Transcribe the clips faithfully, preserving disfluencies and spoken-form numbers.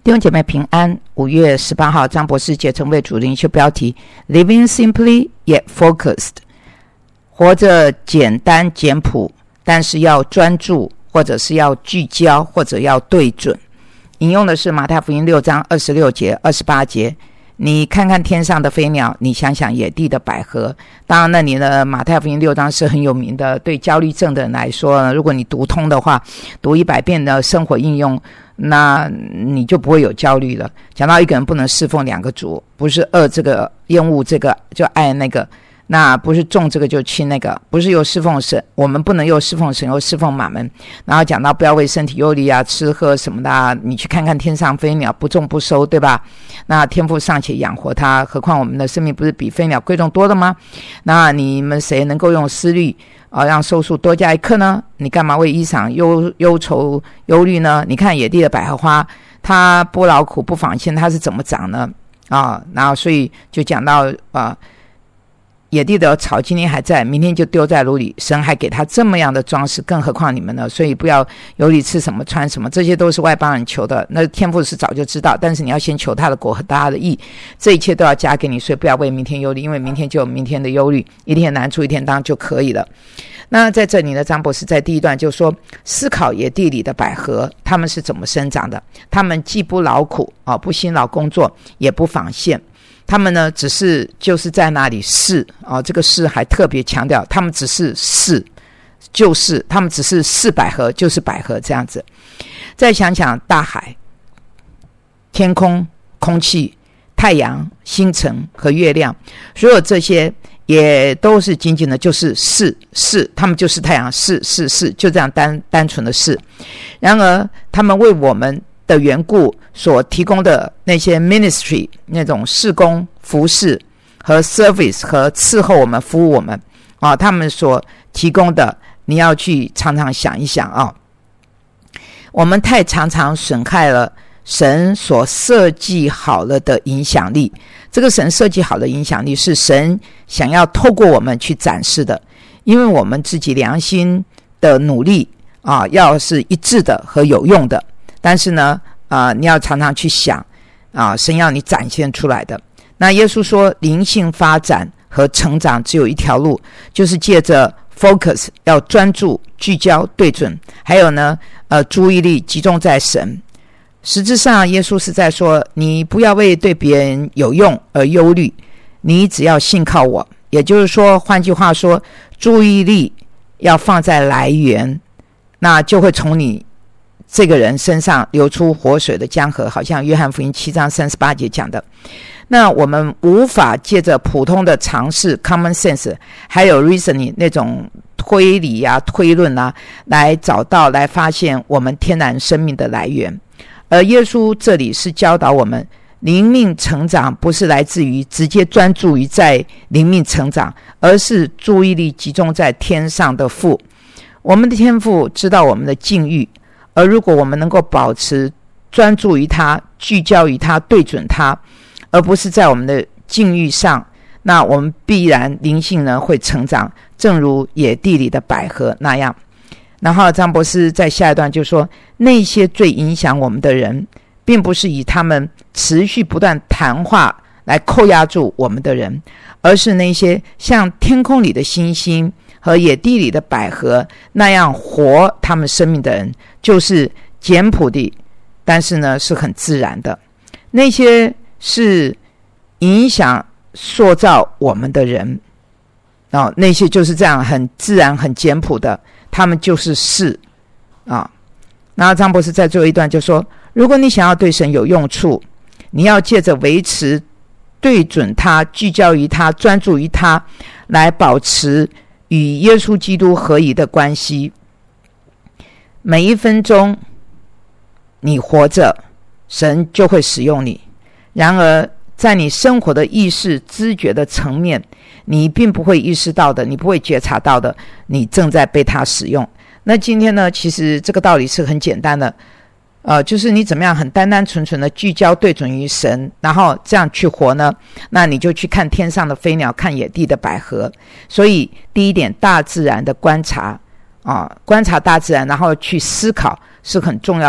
弟兄姐妹平安。五月十八号，张博士解成为主灵修标题 Living simply yet focused， 活着简单简朴，但是要专注，或者是要聚焦，或者要对准。引用的是马太福音六章二十六节二十八节，你看看天上的飞鸟，你想想野地的百合。当然那里的马太福音六章是很有名的，对焦虑症的人来说，如果你读通的话，读一百遍的生活应用，那你就不会有焦虑了。讲到一个人不能侍奉两个主，不是恶这个厌恶这个就爱那个，那不是重这个就轻那个，不是又侍奉神，我们不能又侍奉神又侍奉马门。然后讲到不要为身体忧虑啊，吃喝什么的啊，你去看看天上飞鸟，不种不收，对吧？那天父尚且养活它，何况我们的生命不是比飞鸟贵重多的吗？那你们谁能够用思虑啊，让寿数多加一刻呢？你干嘛为衣裳忧忧愁忧虑呢？你看野地的百合花，它不劳苦不纺线，它是怎么长呢？啊，然后所以就讲到啊，野地的草今天还在，明天就丢在炉里，神还给他这么样的装饰，更何况你们呢？所以不要忧虑吃什么穿什么，这些都是外邦人求的，那天父是早就知道，但是你要先求他的国和他的义，这一切都要加给你，所以不要为明天忧虑，因为明天就有明天的忧虑，一天难处一天当就可以了。那在这里呢，张博士在第一段就说，思考野地里的百合，他们是怎么生长的？他们既不劳苦啊，不辛劳工作，也不纺线。他们呢，只是就是在那里试啊，这个试还特别强调，他们只是试，就是他们只是试百合，就是百合这样子。再想想大海、天空、空气、太阳、星辰和月亮，所有这些也都是仅仅的就是试试，他们就是太阳，试试试，就这样单单纯的试。然而，他们为我们的缘故所提供的那些 ministry 那种事工服事和 service 和伺候我们服务我们啊，他们所提供的你要去常常想一想啊，我们太常常损害了神所设计好了的影响力。这个神设计好的影响力是神想要透过我们去展示的，因为我们自己良心的努力啊，要是一致的和有用的，但是呢，啊、呃，你要常常去想，啊，神要你展现出来的。那耶稣说，灵性发展和成长只有一条路，就是借着 focus， 要专注、聚焦、对准，还有呢，呃，注意力集中在神。实质上，耶稣是在说，你不要为对别人有用而忧虑，你只要信靠我。也就是说，换句话说，注意力要放在来源，那就会从你这个人身上流出活水的江河，好像约翰福音七章三十八节讲的。那我们无法借着普通的常识 common sense 还有 reasoning 那种推理啊推论啊来找到来发现我们天然生命的来源。而耶稣这里是教导我们，灵命成长不是来自于直接专注于在灵命成长，而是注意力集中在天上的父。我们的天父知道我们的境遇，而如果我们能够保持专注于他，聚焦于他，对准他，而不是在我们的境遇上，那我们必然灵性呢会成长，正如野地里的百合那样。然后张博士在下一段就说，那些最影响我们的人，并不是以他们持续不断谈话来扣押住我们的人，而是那些像天空里的星星和野地里的百合那样活他们生命的人，就是简朴的，但是呢是很自然的。那些是影响塑造我们的人，哦，那些就是这样很自然很简朴的，他们就是事啊。然后张博士在最后一段就说，如果你想要对神有用处，你要借着维持对准他，聚焦于他，专注于他，来保持与耶稣基督合一的关系。每一分钟你活着，神就会使用你。然而在你生活的意识知觉的层面，你并不会意识到的，你不会觉察到的，你正在被他使用。那今天呢，其实这个道理是很简单的，呃，就是你怎么样很单单纯纯的聚焦对准于神，然后这样去活呢，那你就去看天上的飞鸟，看野地的百合。所以第一点，大自然的观察啊，观察大自然，然后去思考是很重要的。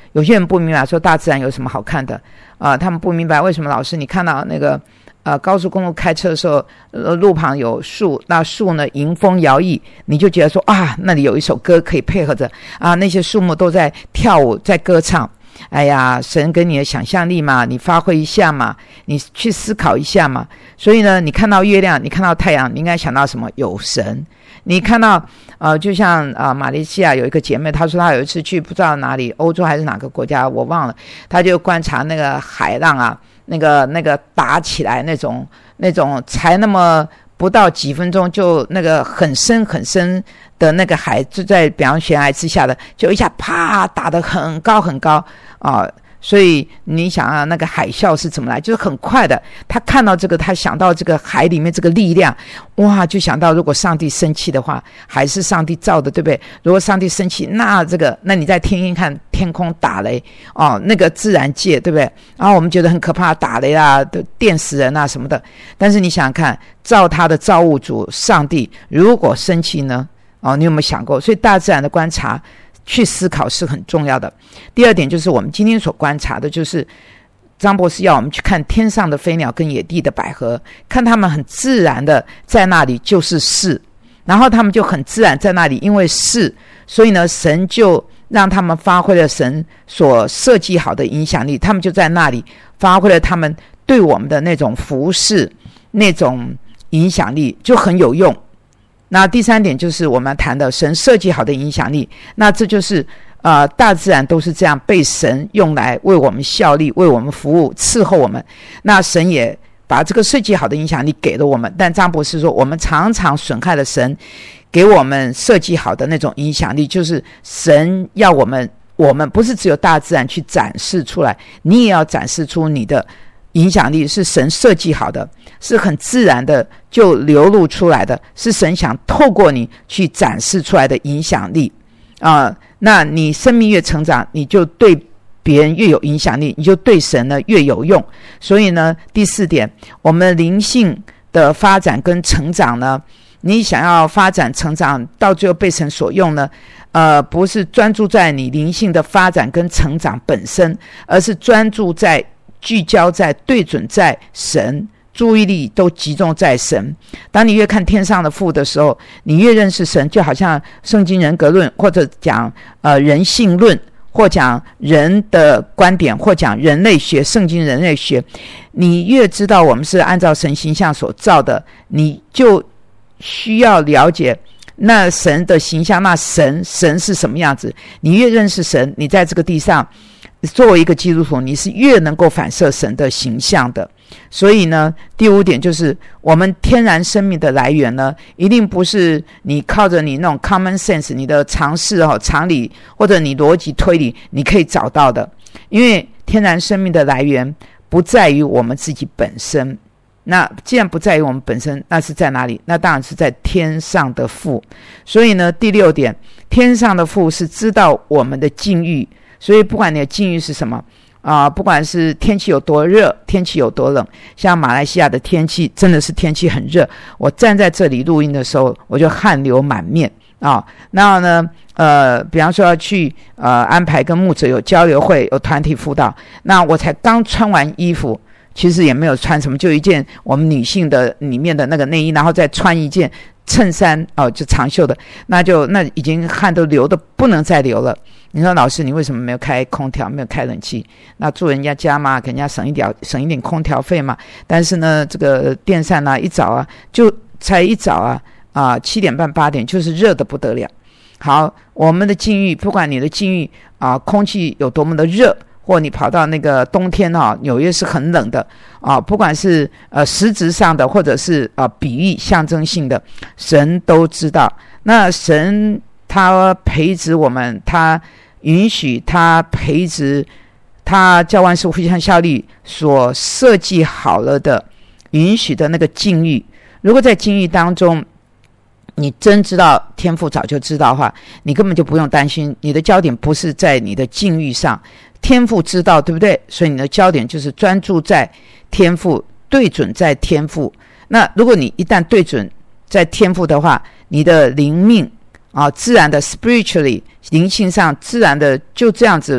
有些人不明白说大自然有什么好看的啊、呃，他们不明白为什么老师你看到那个呃高速公路开车的时候，呃路旁有树，那树呢迎风摇曳，你就觉得说啊那里有一首歌可以配合着啊，那些树木都在跳舞在歌唱。哎呀，神给你的想象力嘛，你发挥一下嘛，你去思考一下嘛。所以呢，你看到月亮，你看到太阳，你应该想到什么？有神。你看到呃，就像呃马来西亚有一个姐妹，她说她有一次去不知道哪里，欧洲还是哪个国家，我忘了，她就观察那个海浪啊，那个那个打起来那种那种才那么不到几分钟就那个很深很深的那个海，就在比方悬崖之下的，就一下啪打得很高很高啊、呃！所以你想啊，那个海啸是怎么来？就是很快的。他看到这个，他想到这个海里面这个力量，哇，就想到如果上帝生气的话，海是上帝造的，对不对？如果上帝生气，那这个，那你再听听看，天空打雷哦，那个自然界，对不对？然后我们觉得很可怕，打雷啊，电死人啊什么的。但是你想想看，造他的造物主上帝，如果生气呢？哦，你有没有想过？所以大自然的观察去思考是很重要的。第二点就是我们今天所观察的，就是张博士要我们去看天上的飞鸟跟野地的百合，看他们很自然的在那里就是是，然后他们就很自然在那里，因为是，所以呢神就让他们发挥了神所设计好的影响力，他们就在那里发挥了他们对我们的那种服侍，那种影响力就很有用。那第三点就是我们谈的神设计好的影响力，那这就是呃大自然都是这样被神用来为我们效力，为我们服务，伺候我们。那神也把这个设计好的影响力给了我们，但张博士说我们常常损害了神给我们设计好的那种影响力，就是神要我们我们不是只有大自然去展示出来，你也要展示出你的影响力，是神设计好的，是很自然的就流露出来的，是神想透过你去展示出来的影响力啊、呃。那你生命越成长，你就对别人越有影响力，你就对神呢越有用。所以呢，第四点，我们灵性的发展跟成长呢，你想要发展成长到最后被神所用呢，呃，不是专注在你灵性的发展跟成长本身，而是专注在聚焦在对准在神，注意力都集中在神。当你越看天上的父的时候，你越认识神，就好像圣经人格论，或者讲呃人性论，或讲人的观点，或讲人类学，圣经人类学，你越知道我们是按照神形象所造的，你就需要了解那神的形象，那神神是什么样子。你越认识神，你在这个地上作为一个基督徒，你是越能够反射神的形象的。所以呢，第五点就是我们天然生命的来源呢，一定不是你靠着你那种 common sense， 你的常识、哦、常理，或者你逻辑推理你可以找到的。因为天然生命的来源不在于我们自己本身，那既然不在于我们本身，那是在哪里？那当然是在天上的父。所以呢，第六点，天上的父是知道我们的境遇，所以不管你的境遇是什么啊、呃，不管是天气有多热，天气有多冷，像马来西亚的天气真的是天气很热，我站在这里录音的时候，我就汗流满面啊。然后呢，呃，比方说要去呃安排跟牧者有交流会，有团体辅导，那我才刚穿完衣服，其实也没有穿什么，就一件我们女性的里面的那个内衣，然后再穿一件衬衫哦，就长袖的，那就那已经汗都流的不能再流了。你说老师，你为什么没有开空调，没有开冷气？那住人家家嘛，给人家省一点省一点空调费嘛。但是呢，这个电扇啊，一早啊，就才一早啊啊、呃、七点半八点，就是热的不得了。好，我们的境遇，不管你的境遇啊、呃，空气有多么的热，或你跑到那个冬天啊，纽约是很冷的啊，不管是呃实质上的，或者是呃比喻象征性的，神都知道。那神他培植我们，他允许他培植，他叫万事互相效力所设计好了的允许的那个境遇。如果在境遇当中你真知道天父早就知道的话，你根本就不用担心，你的焦点不是在你的境遇上，天父知道，对不对？所以你的焦点就是专注在天父，对准在天父。那如果你一旦对准在天父的话，你的灵命啊，自然的 spiritually 灵性上自然的就这样子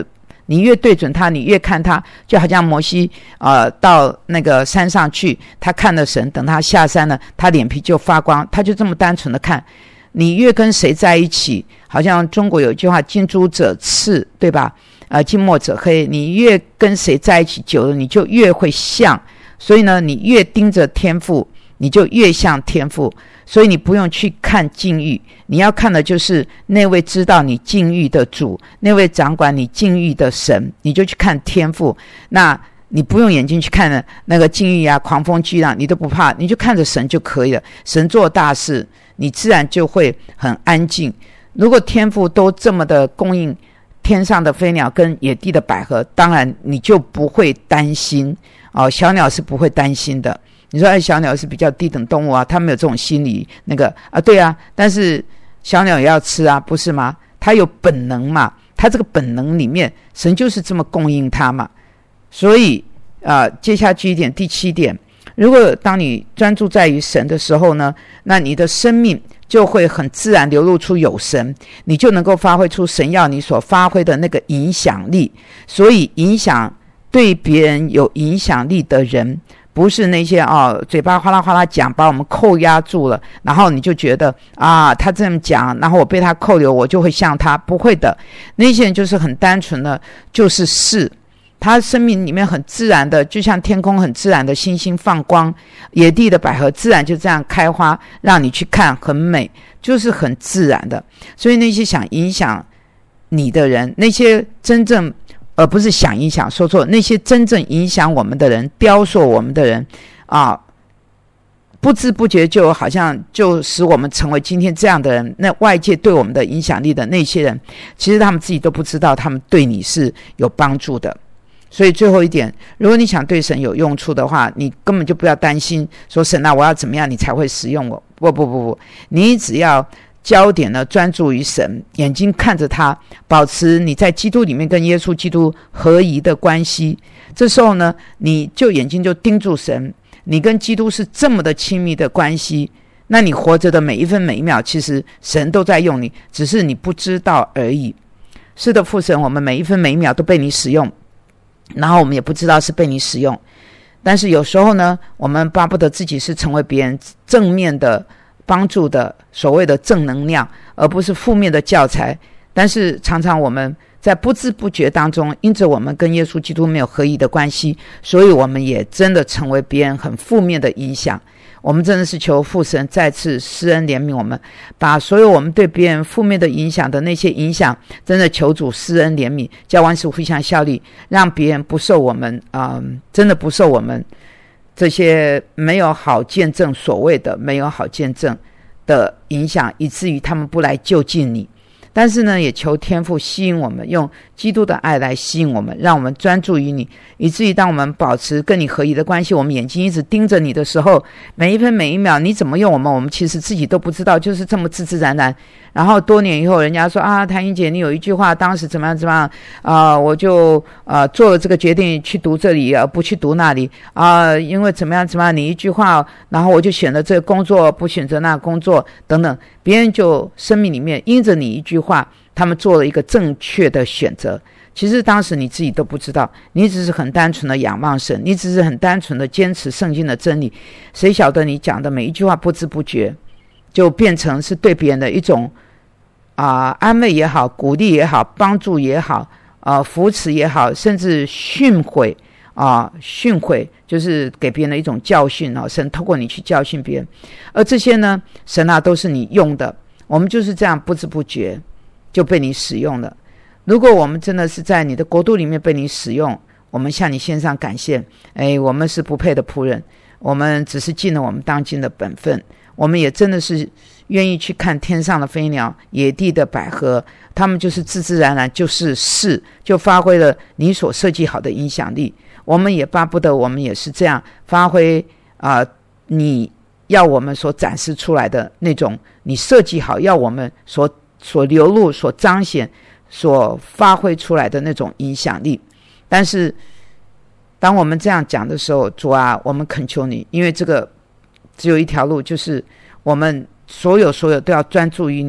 你越对准他，你越看他，就好像摩西呃到那个山上去，他看了神，等他下山了，他脸皮就发光，他就这么单纯的看。你越跟谁在一起，好像中国有一句话，近朱者赤，对吧？呃，近墨者黑，你越跟谁在一起久了，你就越会像。所以呢，你越盯着天父，你就越像天父。所以你不用去看境遇，你要看的就是那位知道你境遇的主，那位掌管你境遇的神，你就去看天父。那你不用眼睛去看那个境遇啊，狂风巨浪你都不怕，你就看着神就可以了。神做大事，你自然就会很安静。如果天父都这么的供应天上的飞鸟跟野地的百合，当然你就不会担心哦。小鸟是不会担心的。你说哎，小鸟是比较低等动物啊，它没有这种心理那个啊，对啊，但是小鸟也要吃啊，不是吗？它有本能嘛，它这个本能里面，神就是这么供应它嘛。所以啊、呃，接下去一点，第七点，如果当你专注在于神的时候呢，那你的生命就会很自然流露出有神，你就能够发挥出神要你所发挥的那个影响力。所以影响对别人有影响力的人，不是那些哦嘴巴哗啦哗啦讲，把我们扣押住了，然后你就觉得啊他这么讲，然后我被他扣留，我就会像他。不会的，那些人就是很单纯的，就是是他生命里面很自然的，就像天空很自然的星星放光，野地的百合自然就这样开花，让你去看，很美，就是很自然的。所以那些想影响你的人，那些真正而不是想影响，说错，那些真正影响我们的人，雕塑我们的人啊，不知不觉就好像就使我们成为今天这样的人。那外界对我们的影响力的那些人，其实他们自己都不知道他们对你是有帮助的。所以最后一点，如果你想对神有用处的话，你根本就不要担心说神啊我要怎么样你才会使用我。不不不不，你只要焦点呢专注于神，眼睛看着他，保持你在基督里面跟耶稣基督合一的关系。这时候呢，你就眼睛就盯住神，你跟基督是这么的亲密的关系，那你活着的每一分每一秒，其实神都在用你，只是你不知道而已。是的，父神，我们每一分每一秒都被你使用，然后我们也不知道是被你使用。但是有时候呢，我们巴不得自己是成为别人正面的帮助的所谓的正能量，而不是负面的教材。但是常常我们在不知不觉当中，因着我们跟耶稣基督没有合一的关系，所以我们也真的成为别人很负面的影响。我们真的是求父神再次施恩怜悯我们，把所有我们对别人负面的影响的那些影响，真的求主施恩怜悯，叫万事互相效力，让别人不受我们啊、呃，真的不受我们这些没有好见证，所谓的没有好见证的影响，以至于他们不来就近你。但是呢，也求天父吸引我们，用基督的爱来吸引我们，让我们专注于你，以至于当我们保持跟你合一的关系，我们眼睛一直盯着你的时候，每一分每一秒你怎么用我们，我们其实自己都不知道，就是这么自自然然。然后多年以后，人家说啊，谭英姐，你有一句话当时怎么样怎么样啊、呃，我就呃做了这个决定，去读这里而不去读那里啊、呃，因为怎么样怎么样，你一句话，然后我就选了这个工作，不选择那个工作等等，别人就生命里面因着你一句话，他们做了一个正确的选择。其实当时你自己都不知道，你只是很单纯的仰望神，你只是很单纯的坚持圣经的真理，谁晓得你讲的每一句话不知不觉就变成是对别人的一种啊、呃、安慰也好，鼓励也好，帮助也好，呃扶持也好，甚至训诲啊、呃、训诲就是给别人的一种教训啊、哦，神透过你去教训别人，而这些呢，神啊都是你用的，我们就是这样不知不觉就被你使用了。如果我们真的是在你的国度里面被你使用，我们向你献上感谢。哎，我们是不配的仆人，我们只是尽了我们当尽的本分，我们也真的是愿意去看天上的飞鸟，野地的百合，他们就是自自然然就是是，就发挥了你所设计好的影响力。我们也巴不得我们也是这样发挥啊、呃，你要我们所展示出来的那种你设计好要我们所所流露所彰显所发挥出来的那种影响力。但是当我们这样讲的时候，主啊，我们恳求你，因为这个只有一条路，就是我们所有所有都要专注于你，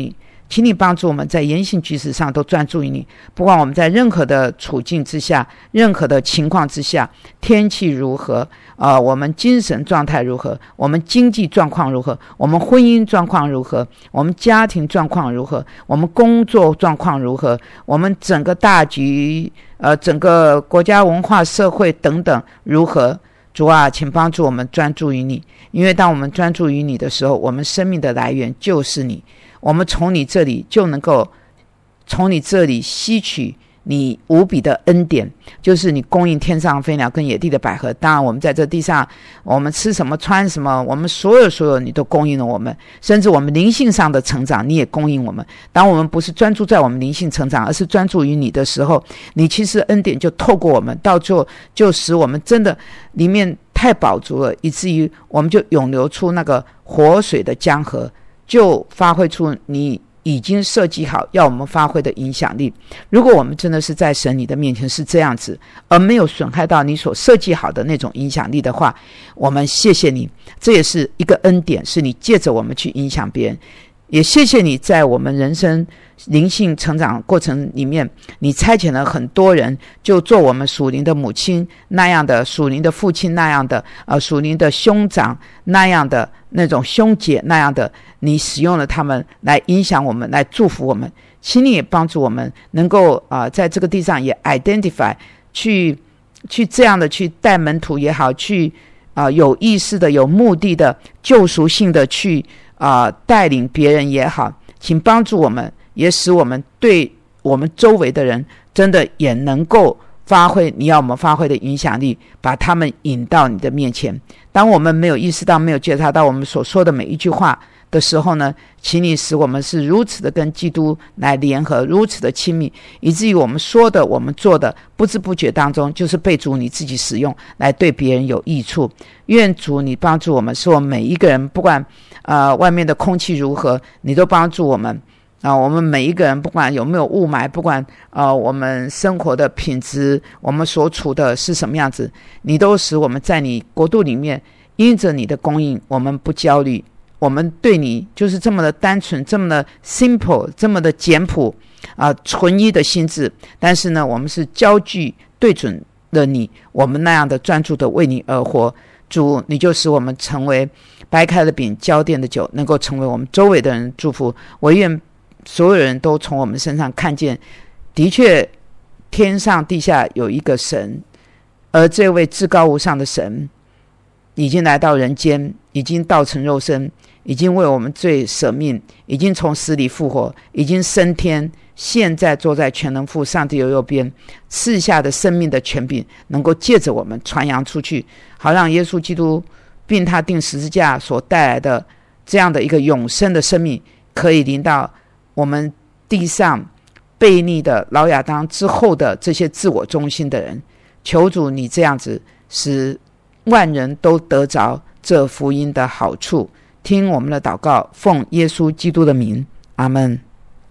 请你帮助我们在言行举止上都专注于你，不管我们在任何的处境之下，任何的情况之下，天气如何，呃，我们精神状态如何，我们经济状况如何，我们婚姻状况如何，我们家庭状况如何，我们工作状况如何，我们整个大局，呃，整个国家文化社会等等如何。主啊，请帮助我们专注于你，因为当我们专注于你的时候，我们生命的来源就是你，我们从你这里就能够从你这里吸取你无比的恩典，就是你供应天上飞鸟跟野地的百合。当然我们在这地上，我们吃什么穿什么，我们所有所有你都供应了我们，甚至我们灵性上的成长你也供应我们。当我们不是专注在我们灵性成长，而是专注于你的时候，你其实恩典就透过我们，到最后就使我们真的里面太饱足了，以至于我们就涌流出那个活水的江河，就发挥出你已经设计好要我们发挥的影响力。如果我们真的是在神你的面前是这样子，而没有损害到你所设计好的那种影响力的话，我们谢谢你，这也是一个恩典，是你借着我们去影响别人。也谢谢你在我们人生灵性成长过程里面，你差遣了很多人，就做我们属灵的母亲那样的，属灵的父亲那样的，呃，属灵的兄长那样的，那种兄姐那样的，你使用了他们来影响我们，来祝福我们。请你也帮助我们能够啊、呃，在这个地上也 identify 去去这样的去带门徒也好，去啊、呃、有意识的、有目的的、救赎性的去啊、呃、带领别人也好，请帮助我们，也使我们对我们周围的人真的也能够发挥你要我们发挥的影响力，把他们引到你的面前。当我们没有意识到、没有觉察到我们所说的每一句话的时候呢，请你使我们是如此的跟基督来联合，如此的亲密，以至于我们说的、我们做的，不知不觉当中就是被主你自己使用来对别人有益处。愿主你帮助我们，使我们每一个人，不管呃外面的空气如何，你都帮助我们啊、呃！我们每一个人，不管有没有雾霾，不管呃我们生活的品质，我们所处的是什么样子，你都使我们在你国度里面，因着你的供应，我们不焦虑。我们对你就是这么的单纯，这么的 simple， 这么的简朴啊、呃，纯一的心智。但是呢，我们是焦距对准了你，我们那样的专注的为你而活。主，你就使我们成为掰开了饼、浇奠的酒，能够成为我们周围的人祝福。我愿所有人都从我们身上看见，的确天上地下有一个神，而这位至高无上的神已经来到人间，已经道成肉身，已经为我们罪舍命，已经从死里复活，已经升天，现在坐在全能父上帝的右边，赐下的生命的权柄能够借着我们传扬出去，好让耶稣基督并他钉十字架所带来的这样的一个永生的生命，可以临到我们地上悖逆的老亚当之后的这些自我中心的人。求主你这样子使万人都得着这福音的好处。听我们的祷告，奉耶稣基督的名，阿们。